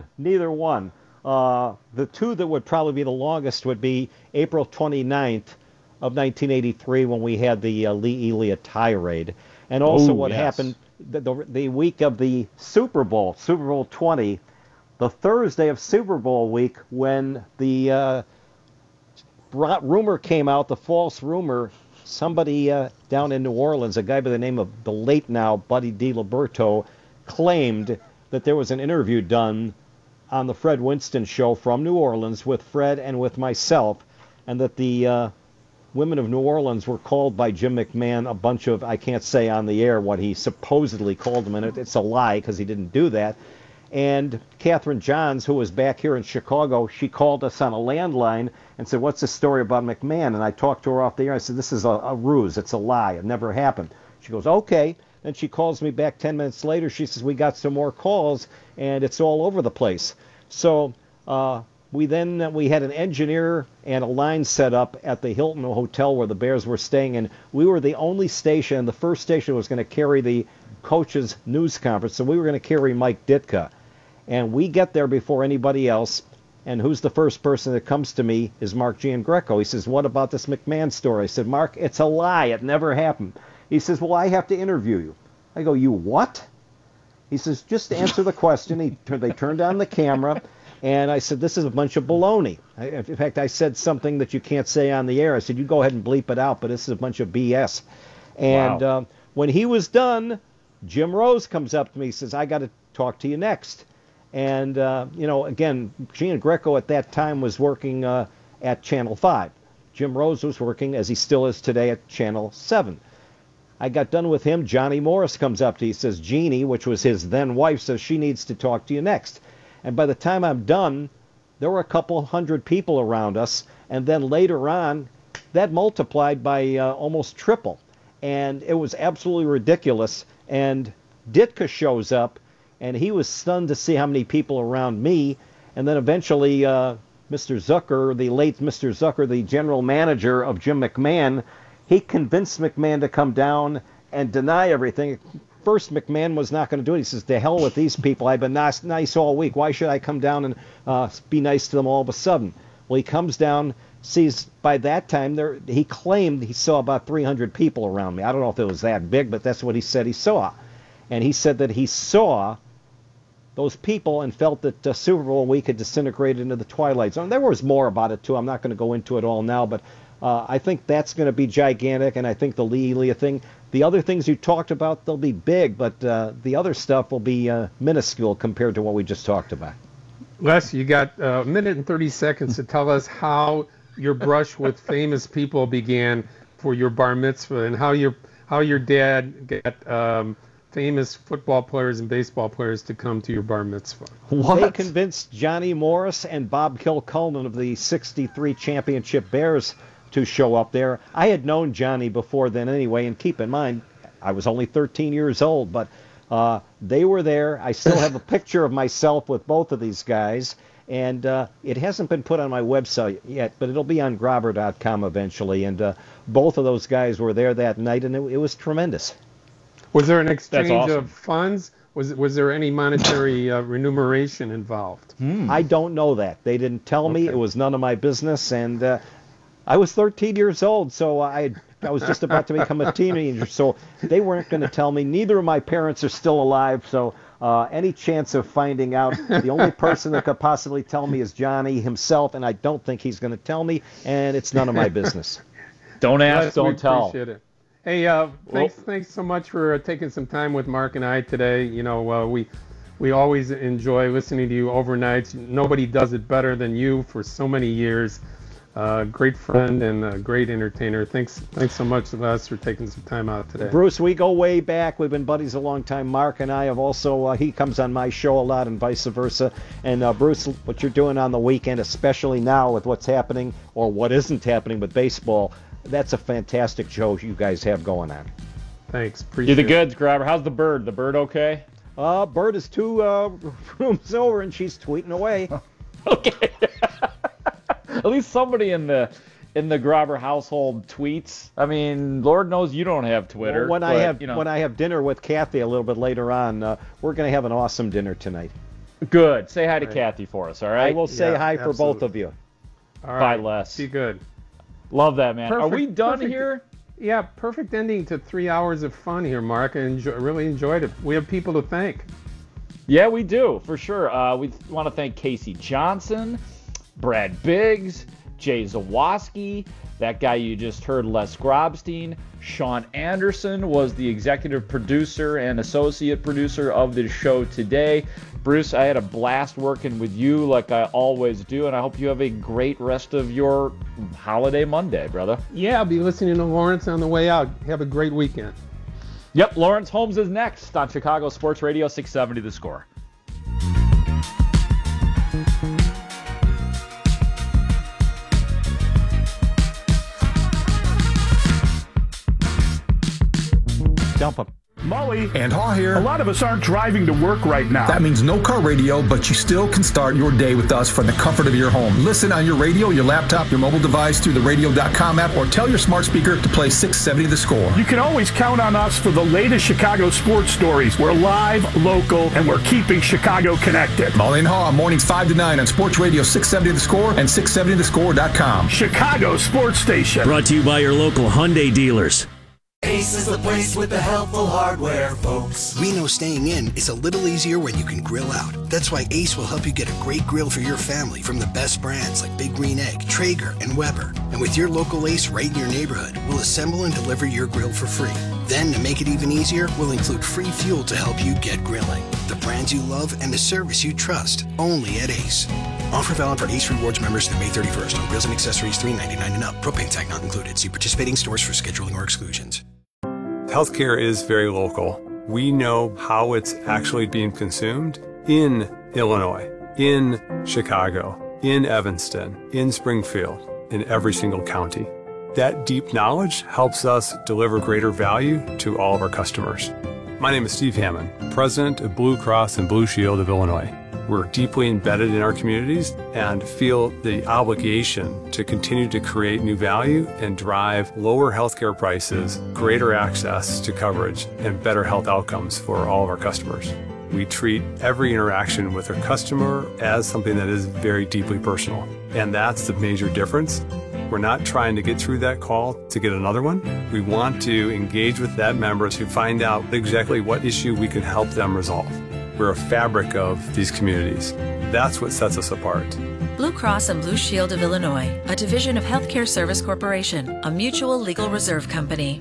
The two that would probably be the longest would be April 29th of 1983, when we had the Lee Elia tirade, and also what happened the week of the Super Bowl 20, the Thursday of Super Bowl week, when the rumor came out, the false rumor, somebody down in New Orleans, a guy by the name of the late now Buddy DiLiberto, claimed that there was an interview done on the Fred Winston show from New Orleans with Fred and with myself, and that the women of New Orleans were called by Jim McMahon a bunch of, I can't say on the air what he supposedly called them, and it's a lie because he didn't do that. And Catherine Johns, who was back here in Chicago, she called us on a landline and said, "What's the story about McMahon?" And I talked to her off the air. I said, "This is a ruse. It's a lie. It never happened." She goes, "Okay." Then she calls me back 10 minutes later. She says, "We got some more calls, and it's all over the place." So we had an engineer and a line set up at the Hilton Hotel where the Bears were staying, and we were the only station. The first station was going to carry the coach's news conference, so we were going to carry Mike Ditka. And we get there before anybody else, and who's the first person that comes to me is Mark Giangreco. He says, "What about this McMahon story?" I said, "Mark, it's a lie. It never happened." He says, "Well, I have to interview you." I go, "You what?" He says, "Just answer the question." They turned on the camera, and I said, "This is a bunch of baloney." In fact, I said something that you can't say on the air. I said, "You go ahead and bleep it out, but this is a bunch of BS." And when he was done, Jim Rose comes up to me. He says, "I got to talk to you next." And, again, Giangreco at that time was working at Channel 5. Jim Rose was working, as he still is today, at Channel 7. I got done with him. Johnny Morris comes up to me. He says, "Jeannie," which was his then wife, says she needs to talk to you next. And by the time I'm done, there were a couple hundred people around us. And then later on, that multiplied by almost triple. And it was absolutely ridiculous. And Ditka shows up, and he was stunned to see how many people around me. And then eventually Mr. Zucker, the late Mr. Zucker, the general manager of Jim McMahon, he convinced McMahon to come down and deny everything. First, McMahon was not going to do it. He says, "The hell with these people. I've been nice all week. Why should I come down and be nice to them all of a sudden?" Well, he comes down, sees by that time, he claimed he saw about 300 people around me. I don't know if it was that big, but that's what he said he saw. And he said that he saw those people and felt that Super Bowl week had disintegrated into the twilight zone. There was more about it, too. I'm not going to go into it all now, but I think that's going to be gigantic, and I think the Lee Elia thing, the other things you talked about, they'll be big, but the other stuff will be minuscule compared to what we just talked about. Les, you got a minute and 30 seconds to tell us how your brush with famous people began for your bar mitzvah, and how your dad got famous football players and baseball players to come to your bar mitzvah. They convinced Johnny Morris and Bob Kilcullen of the '63 championship Bears to show up there. I had known Johnny before then anyway, and keep in mind, I was only 13 years old, but they were there. I still have a picture of myself with both of these guys, and it hasn't been put on my website yet, but it'll be on grobber.com eventually, and both of those guys were there that night, and it was tremendous. Was there an exchange of funds? Was there any monetary remuneration involved? I don't know that. They didn't tell me. It was none of my business, and I was 13 years old, so I was just about to become a teenager, so they weren't going to tell me. Neither of my parents are still alive, so any chance of finding out, the only person that could possibly tell me is Johnny himself, and I don't think he's going to tell me, and it's none of my business. Don't ask, don't tell. Appreciate it. Hey, thanks so much for taking some time with Mark and I today. You know, we always enjoy listening to you overnights. Nobody does it better than you for so many years. Great friend and a great entertainer. Thanks so much, Les, for taking some time out today. Bruce, we go way back. We've been buddies a long time. Mark and I have also, he comes on my show a lot and vice versa. And Bruce, what you're doing on the weekend, especially now with what's happening or what isn't happening with baseball, that's a fantastic show you guys have going on. Thanks. Appreciate You the goods, Grabber. How's the bird? The bird okay? Bird is 2 rooms over, and she's tweeting away. Okay. At least somebody in the Grabber household tweets. I mean, Lord knows you don't have Twitter. Well, when I have dinner with Kathy a little bit later on, we're going to have an awesome dinner tonight. Good. Say hi to Kathy for us, all right? I will say hi for both of you. All right. Bye, Les. Be good. Love that, man. Perfect, Are we done perfect. here? Yeah, perfect ending to 3 hours of fun here, Mark. I really enjoyed it. We have people to thank. Yeah, we do, for sure. We want to thank Casey Johnson, Brad Biggs, Jay Zawoski, that guy you just heard, Les Grobstein. Sean Anderson was the executive producer and associate producer of the show today. Bruce, I had a blast working with you like I always do, and I hope you have a great rest of your holiday Monday, brother. Yeah, I'll be listening to Lawrence on the way out. Have a great weekend. Yep, Lawrence Holmes is next on Chicago Sports Radio 670 The Score. Dump him. Mully and Haw here. A lot of us aren't driving to work right now. That means no car radio, but you still can start your day with us from the comfort of your home. Listen on your radio, your laptop, your mobile device through the radio.com app, or tell your smart speaker to play 670 The Score. You can always count on us for the latest Chicago sports stories. We're live, local, and we're keeping Chicago connected. Mully and Haw, mornings 5 to 9 on Sports Radio 670 The Score and 670thescore.com. Chicago Sports Station. Brought to you by your local Hyundai dealers. Ace is the place with the helpful hardware, folks. We know staying in is a little easier when you can grill out. That's why Ace will help you get a great grill for your family from the best brands like Big Green Egg, Traeger, and Weber. And with your local Ace right in your neighborhood, we'll assemble and deliver your grill for free. Then, to make it even easier, we'll include free fuel to help you get grilling. The brands you love and the service you trust, only at Ace. Offer valid for Ace Rewards members through May 31st on grills and accessories $3.99 and up. Propane tank not included. See participating stores for scheduling or exclusions. Healthcare is very local. We know how it's actually being consumed in Illinois, in Chicago, in Evanston, in Springfield, in every single county. That deep knowledge helps us deliver greater value to all of our customers. My name is Steve Hammond, President of Blue Cross and Blue Shield of Illinois. We're deeply embedded in our communities and feel the obligation to continue to create new value and drive lower healthcare prices, greater access to coverage, and better health outcomes for all of our customers. We treat every interaction with our customer as something that is very deeply personal, and that's the major difference. We're not trying to get through that call to get another one. We want to engage with that member to find out exactly what issue we can help them resolve. We're a fabric of these communities. That's what sets us apart. Blue Cross and Blue Shield of Illinois, a division of Healthcare Service Corporation, a mutual legal reserve company.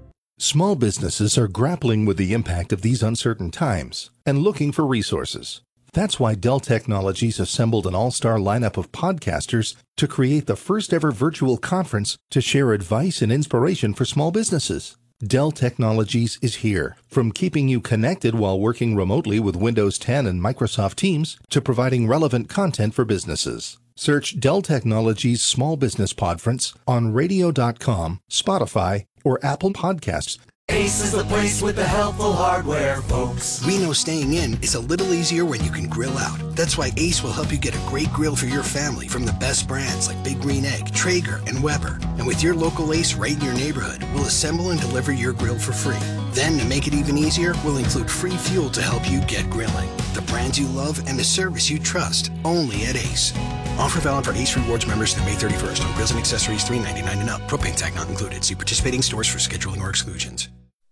Small businesses are grappling with the impact of these uncertain times and looking for resources. That's why Dell Technologies assembled an all-star lineup of podcasters to create the first ever virtual conference to share advice and inspiration for small businesses. Dell Technologies is here, from keeping you connected while working remotely with Windows 10 and Microsoft Teams to providing relevant content for businesses. Search Dell Technologies Small Business Podference on radio.com, Spotify, or Apple Podcasts. Ace is the place with the helpful hardware, folks. We know staying in is a little easier when you can grill out. That's why Ace will help you get a great grill for your family from the best brands like Big Green Egg, Traeger, and Weber. And with your local Ace right in your neighborhood, we'll assemble and deliver your grill for free. Then, to make it even easier, we'll include free fuel to help you get grilling. The brands you love and the service you trust, only at Ace. Offer valid for Ace Rewards members through May 31st on grills and accessories $3.99 and up. Propane tank not included. See participating stores for scheduling or exclusions.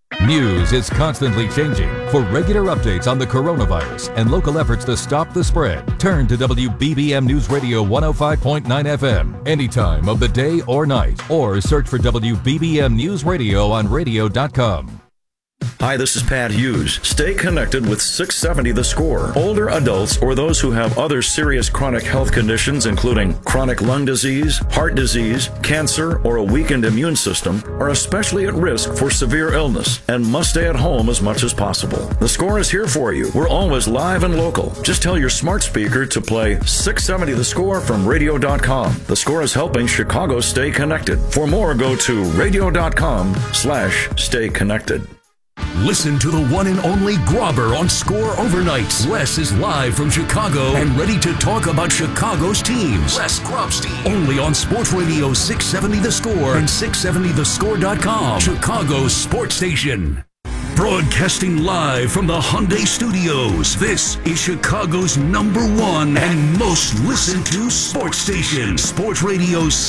News is constantly changing. For regular updates on the coronavirus and local efforts to stop the spread, turn to WBBM News Radio 105.9 FM anytime of the day or night, or search for WBBM News Radio on radio.com. Hi, this is Pat Hughes. Stay connected with 670 The Score. Older adults or those who have other serious chronic health conditions, including chronic lung disease, heart disease, cancer, or a weakened immune system, are especially at risk for severe illness and must stay at home as much as possible. The Score is here for you. We're always live and local. Just tell your smart speaker to play 670 The Score from radio.com. The Score is helping Chicago stay connected. For more, go to radio.com/stay connected. Listen to the one and only Grobber on Score Overnights. Les is live from Chicago and ready to talk about Chicago's teams. Les Grobstein. Only on Sports Radio 670 The Score and 670thescore.com. Chicago's sports station. Broadcasting live from the Hyundai Studios, this is Chicago's #1 and most listened to sports station. Sports Radio